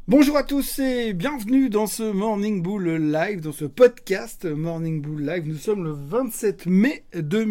Bonjour à tous et bienvenue dans ce Morning Bull Live, dans ce podcast Morning Bull Live. Nous sommes le 27 mai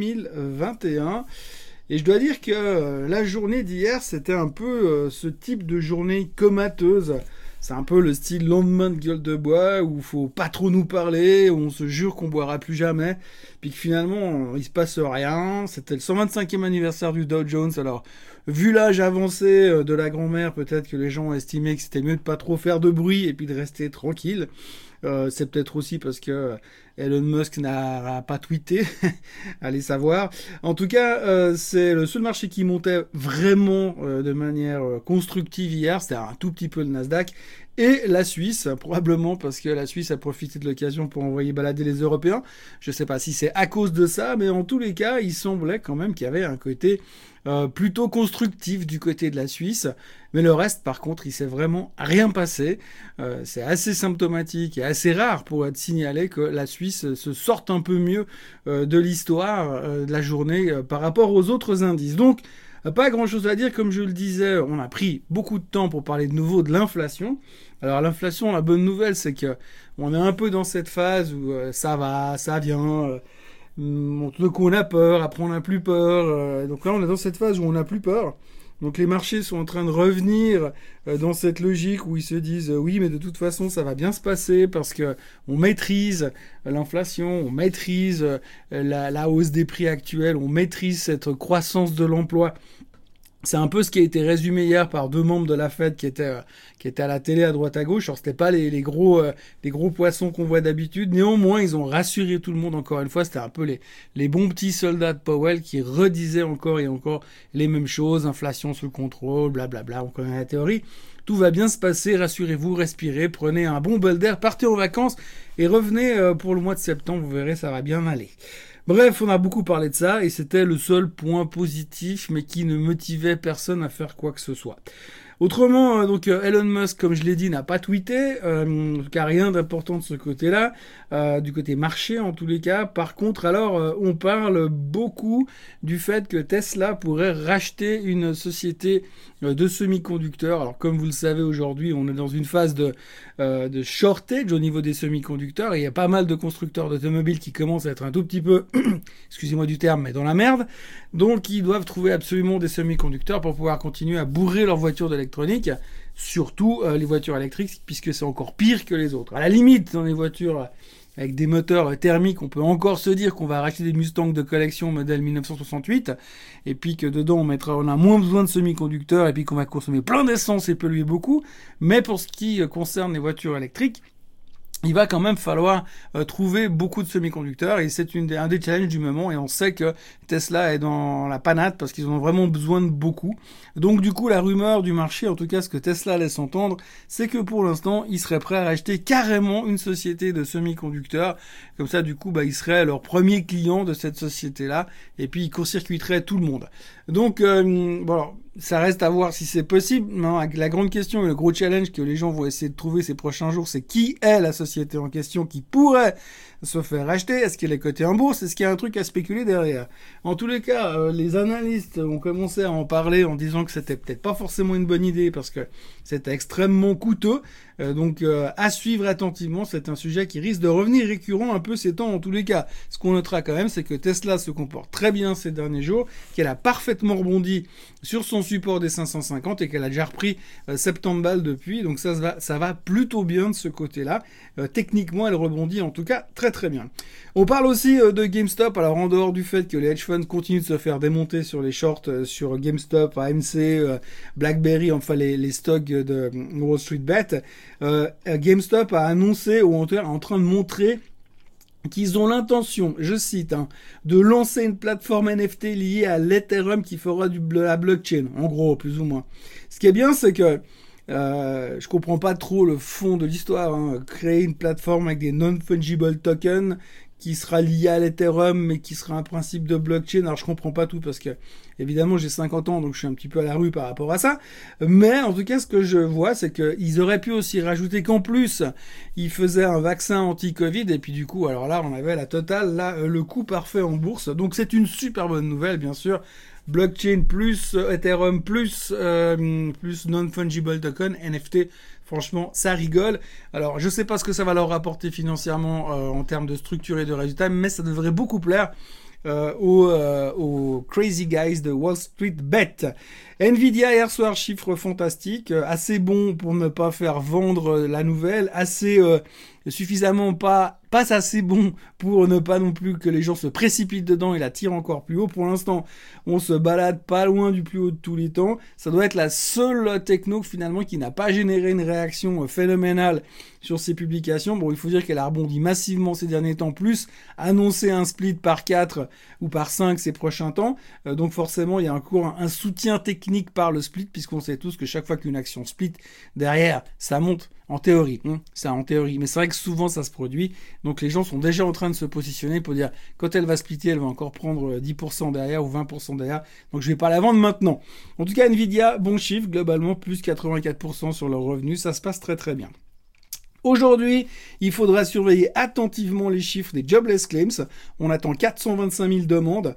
2021 et je dois dire que la journée d'hier, c'était un peu ce type de journée comateuse. C'est un peu le style lendemain de gueule de bois où faut pas trop nous parler, où on se jure qu'on boira plus jamais, puis que finalement il se passe rien. C'était le 125e anniversaire du Dow Jones. Alors, vu l'âge avancé de la grand-mère, peut-être que les gens ont estimé que c'était mieux de pas trop faire de bruit et puis de rester tranquille. C'est peut-être aussi parce que Elon Musk n'a pas tweeté, allez savoir. En tout cas, c'est le seul marché qui montait vraiment de manière constructive hier, c'était un tout petit peu le Nasdaq, et la Suisse, probablement parce que la Suisse a profité de l'occasion pour envoyer balader les Européens. Je sais pas si c'est à cause de ça, mais en tous les cas, il semblait quand même qu'il y avait un côté plutôt constructif du côté de la Suisse. Mais le reste, par contre, il s'est vraiment rien passé. C'est assez symptomatique et assez rare pour être signalé que la Suisse se sorte un peu mieux de l'histoire de la journée par rapport aux autres indices. Donc, pas grand-chose à dire. Comme je le disais, on a pris beaucoup de temps pour parler de nouveau de l'inflation. Alors l'inflation, la bonne nouvelle, c'est que on est un peu dans cette phase où ça va, ça vient. Donc on a peur, après on n'a plus peur. Donc là, on est dans cette phase où on n'a plus peur. Donc les marchés sont en train de revenir dans cette logique où ils se disent oui, mais de toute façon ça va bien se passer parce que on maîtrise l'inflation, on maîtrise la hausse des prix actuels, on maîtrise cette croissance de l'emploi. C'est un peu ce qui a été résumé hier par deux membres de la Fed qui étaient à la télé à droite à gauche. Alors c'était pas les gros poissons qu'on voit d'habitude. Néanmoins, ils ont rassuré tout le monde encore une fois. C'était un peu les bons petits soldats de Powell qui redisaient encore et encore les mêmes choses. Inflation sous contrôle, blablabla. On connaît la théorie. Tout va bien se passer. Rassurez-vous, respirez, prenez un bon bol d'air, partez en vacances et revenez pour le mois de septembre. Vous verrez, ça va bien aller. Bref, on a beaucoup parlé de ça et c'était le seul point positif mais qui ne motivait personne à faire quoi que ce soit. Autrement, donc Elon Musk, comme je l'ai dit, n'a pas tweeté, car rien d'important de ce côté-là, du côté marché en tous les cas. Par contre, alors, on parle beaucoup du fait que Tesla pourrait racheter une société de semi-conducteurs. Alors, comme vous le savez, aujourd'hui, on est dans une phase de shortage au niveau des semi-conducteurs. Et il y a pas mal de constructeurs d'automobiles qui commencent à être un tout petit peu, excusez-moi du terme, mais dans la merde. Donc, ils doivent trouver absolument des semi-conducteurs pour pouvoir continuer à bourrer leurs voitures d'électronique, surtout les voitures électriques, puisque c'est encore pire que les autres. À la limite, dans les voitures avec des moteurs thermiques, on peut encore se dire qu'on va racheter des Mustangs de collection modèle 1968, et puis que dedans on a moins besoin de semi-conducteurs, et puis qu'on va consommer plein d'essence et polluer beaucoup. Mais pour ce qui concerne les voitures électriques, il va quand même falloir trouver beaucoup de semi-conducteurs et c'est un des challenges du moment et on sait que Tesla est dans la panade parce qu'ils en ont vraiment besoin de beaucoup. Donc du coup la rumeur du marché, en tout cas ce que Tesla laisse entendre, c'est que pour l'instant ils seraient prêts à racheter carrément une société de semi-conducteurs. Comme ça du coup ils seraient leur premier client de cette société-là et puis ils court-circuiteraient tout le monde. Donc bon, ça reste à voir si c'est possible. Non, la grande question et le gros challenge que les gens vont essayer de trouver ces prochains jours, c'est qui est la société en question qui pourrait se faire racheter. Est-ce qu'elle est cotée en bourse? Est-ce qu'il y a un truc à spéculer derrière? En tous les cas, les analystes ont commencé à en parler en disant que c'était peut-être pas forcément une bonne idée parce que c'était extrêmement coûteux. Donc à suivre attentivement, c'est un sujet qui risque de revenir récurrent un peu ces temps en tous les cas. Ce qu'on notera quand même, c'est que Tesla se comporte très bien ces derniers jours, qu'elle a parfaitement rebondi sur son support des 550 et qu'elle a déjà repris 70 balles depuis. Donc ça va plutôt bien de ce côté-là. Techniquement, elle rebondit en tout cas très très bien. On parle aussi de GameStop. Alors en dehors du fait que les hedge funds continuent de se faire démonter sur les shorts sur GameStop, AMC, BlackBerry, enfin les stocks de Wall Street Bet, GameStop a annoncé ou est en train de montrer qu'ils ont l'intention, je cite, de lancer une plateforme NFT liée à l'Ethereum qui fera de la blockchain, en gros, plus ou moins. Ce qui est bien, c'est que je comprends pas trop le fond de l'histoire. Créer une plateforme avec des non-fungible tokens qui sera lié à l'Ethereum, mais qui sera un principe de blockchain. Alors, je comprends pas tout parce que, évidemment, j'ai 50 ans, donc je suis un petit peu à la rue par rapport à ça. Mais, en tout cas, ce que je vois, c'est qu'ils auraient pu aussi rajouter qu'en plus, ils faisaient un vaccin anti-Covid, et puis du coup, alors là, on avait la totale, là, le coup parfait en bourse. Donc, c'est une super bonne nouvelle, bien sûr. Blockchain plus Ethereum plus non-fungible token, NFT, Franchement, ça rigole. Alors, je sais pas ce que ça va leur rapporter financièrement en termes de structure et de résultats, mais ça devrait beaucoup plaire aux crazy guys de Wall Street Bet. Nvidia hier soir, chiffre fantastique, assez bon pour ne pas faire vendre la nouvelle, assez suffisamment pas assez bon pour ne pas non plus que les gens se précipitent dedans et la tirent encore plus haut. Pour l'instant, on se balade pas loin du plus haut de tous les temps. Ça doit être la seule techno finalement qui n'a pas généré une réaction phénoménale sur ses publications. Bon, il faut dire qu'elle a rebondi massivement ces derniers temps, plus annoncé un split par 4 ou par 5 ces prochains temps. Donc forcément, il y a encore un soutien technique par le split, puisqu'on sait tous que chaque fois qu'une action split, derrière, ça monte. En théorie, ça en théorie. Mais c'est vrai que souvent ça se produit. Donc les gens sont déjà en train de se positionner pour dire quand elle va splitter, elle va encore prendre 10% derrière ou 20% derrière. Donc je vais pas la vendre maintenant. En tout cas, Nvidia, bon chiffre, globalement plus 84% sur leurs revenus. Ça se passe très très bien. Aujourd'hui, il faudra surveiller attentivement les chiffres des jobless claims. On attend 425 000 demandes.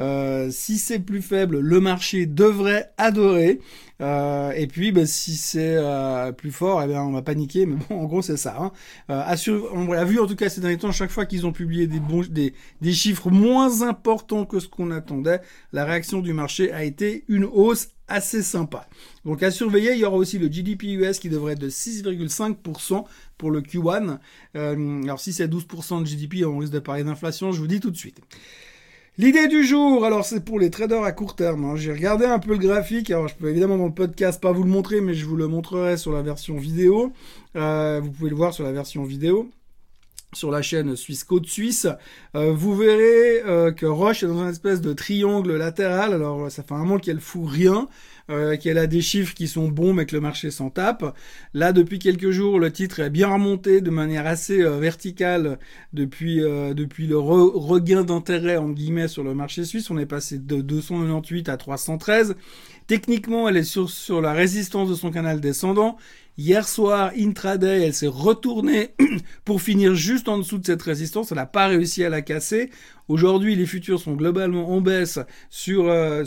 Si c'est plus faible, le marché devrait adorer. Et puis, si c'est plus fort, on va paniquer. Mais bon, en gros, c'est ça. On l'a vu en tout cas ces derniers temps, chaque fois qu'ils ont publié des chiffres moins importants que ce qu'on attendait, la réaction du marché a été une hausse assez sympa. Donc à surveiller, il y aura aussi le GDP US qui devrait être de 6,5% pour le Q1. Alors si c'est 12% de GDP, on risque de parler d'inflation, je vous dis tout de suite. L'idée du jour, alors c'est pour les traders à court terme. J'ai regardé un peu le graphique, alors je peux évidemment dans le podcast pas vous le montrer, mais je vous le montrerai sur la version vidéo. Vous pouvez le voir sur la version vidéo. Sur la chaîne Suisse Côte Suisse, vous verrez que Roche est dans une espèce de triangle latéral. Alors ça fait un moment qu'elle fout rien, qu'elle a des chiffres qui sont bons mais que le marché s'en tape. Là depuis quelques jours, le titre est bien remonté de manière assez verticale depuis le regain d'intérêt en guillemets sur le marché suisse. On est passé de 298 à 313. Techniquement, elle est sur la résistance de son canal descendant. Hier soir, intraday, elle s'est retournée pour finir juste en dessous de cette résistance. Elle n'a pas réussi à la casser. Aujourd'hui, les futurs sont globalement en baisse sur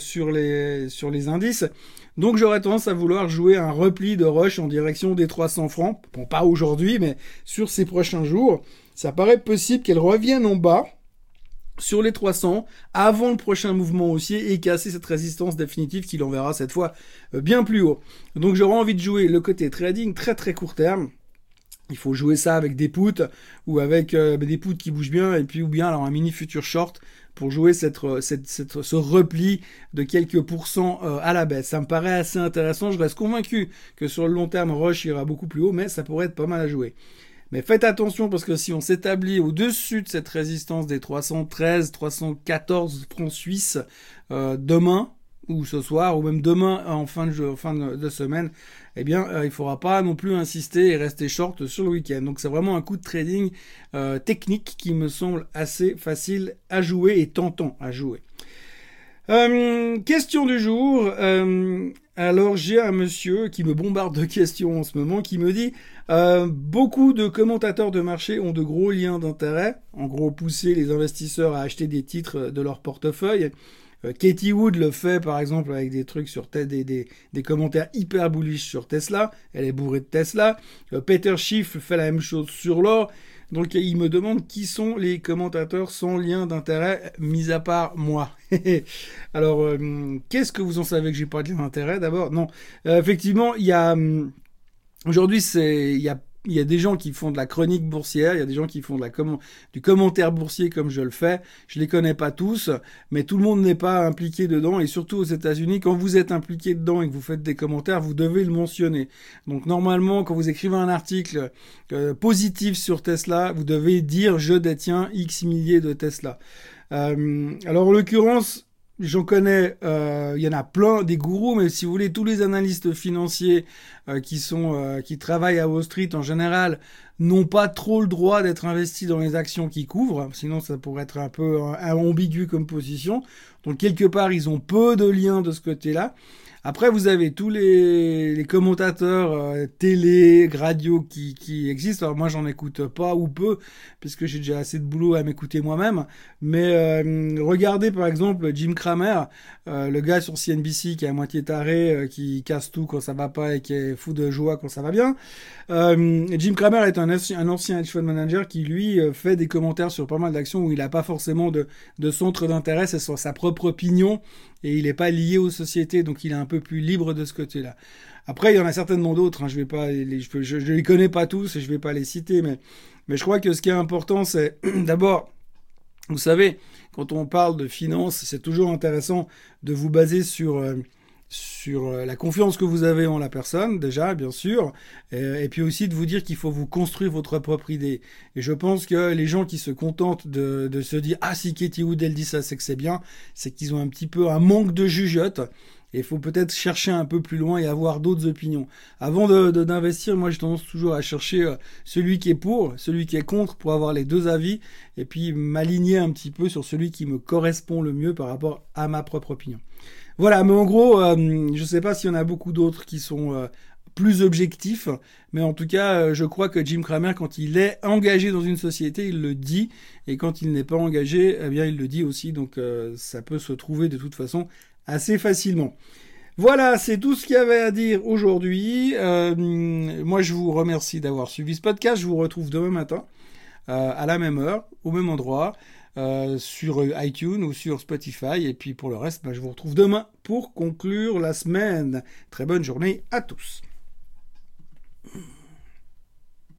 les indices. Donc, j'aurais tendance à vouloir jouer un repli de Roche en direction des 300 francs. Bon, pas aujourd'hui, mais sur ces prochains jours. Ça paraît possible qu'elle revienne en bas sur les 300 avant le prochain mouvement haussier et casser cette résistance définitive qui l'enverra cette fois bien plus haut. Donc j'aurais envie de jouer le côté trading très très court terme. Il faut jouer ça avec des puts ou avec des puts qui bougent bien et puis ou bien alors un mini future short pour jouer ce repli de quelques pourcents à la baisse. Ça me paraît assez intéressant. Je reste convaincu que sur le long terme, Roche ira beaucoup plus haut, mais ça pourrait être pas mal à jouer. Mais faites attention parce que si on s'établit au-dessus de cette résistance des 313, 314 francs suisses demain ou ce soir ou même demain en fin de semaine, eh bien il faudra pas non plus insister et rester short sur le week-end. Donc c'est vraiment un coup de trading technique qui me semble assez facile à jouer et tentant à jouer. Question du jour. Alors j'ai un monsieur qui me bombarde de questions en ce moment qui me dit beaucoup de commentateurs de marché ont de gros liens d'intérêt, en gros pousser les investisseurs à acheter des titres de leur portefeuille. Katie Wood le fait par exemple avec des trucs sur des commentaires hyper bullish sur Tesla, elle est bourrée de Tesla. Peter Schiff fait la même chose sur l'or. Donc il me demande qui sont les commentateurs sans lien d'intérêt, mis à part moi. Alors, qu'est-ce que vous en savez que j'ai pas de lien d'intérêt d'abord? Non, effectivement, il y a aujourd'hui il y a des gens qui font de la chronique boursière, il y a des gens qui font du commentaire boursier comme je le fais. Je les connais pas tous, mais tout le monde n'est pas impliqué dedans. Et surtout aux États-Unis, quand vous êtes impliqué dedans et que vous faites des commentaires, vous devez le mentionner. Donc normalement, quand vous écrivez un article positif sur Tesla, vous devez dire « Je détiens X milliers de Tesla ». Alors en l'occurrence, j'en connais, il y en a plein des gourous, mais si vous voulez, tous les analystes financiers qui travaillent à Wall Street en général n'ont pas trop le droit d'être investis dans les actions qu'ils couvrent, sinon ça pourrait être un peu ambigu comme position. Donc quelque part, ils ont peu de liens de ce côté-là. Après, vous avez tous les commentateurs télé, radio qui existent. Alors moi, j'en écoute pas ou peu, puisque j'ai déjà assez de boulot à m'écouter moi-même. Mais regardez par exemple Jim Cramer, le gars sur CNBC qui est à moitié taré, qui casse tout quand ça va pas et qui est fou de joie quand ça va bien. Jim Cramer est un ancien hedge fund manager qui, lui, fait des commentaires sur pas mal d'actions où il n'a pas forcément de centre d'intérêt, c'est sur sa propre opinion, et il n'est pas lié aux sociétés, donc il est un peu plus libre de ce côté-là. Après, il y en a certainement d'autres, hein, je les connais pas tous et je vais pas les citer, mais je crois que ce qui est important, c'est d'abord, vous savez, quand on parle de finance, c'est toujours intéressant de vous baser sur la confiance que vous avez en la personne, déjà, bien sûr, et puis aussi de vous dire qu'il faut vous construire votre propre idée. Et je pense que les gens qui se contentent de se dire « Ah, si Katie Wood, elle dit ça, c'est que c'est bien », c'est qu'ils ont un petit peu un manque de jugeote, et il faut peut-être chercher un peu plus loin et avoir d'autres opinions. Avant d'investir, moi, j'ai tendance toujours à chercher celui qui est pour, celui qui est contre, pour avoir les deux avis, et puis m'aligner un petit peu sur celui qui me correspond le mieux par rapport à ma propre opinion. Voilà, mais en gros, je sais pas s'il y en a beaucoup d'autres qui sont plus objectifs, mais en tout cas, je crois que Jim Cramer, quand il est engagé dans une société, il le dit, et quand il n'est pas engagé, eh bien, il le dit aussi, donc ça peut se trouver de toute façon assez facilement. Voilà, c'est tout ce qu'il y avait à dire aujourd'hui. Moi, je vous remercie d'avoir suivi ce podcast. Je vous retrouve demain matin, à la même heure, au même endroit. Sur iTunes ou sur Spotify. Et puis pour le reste, je vous retrouve demain pour conclure la semaine. Très bonne journée à tous.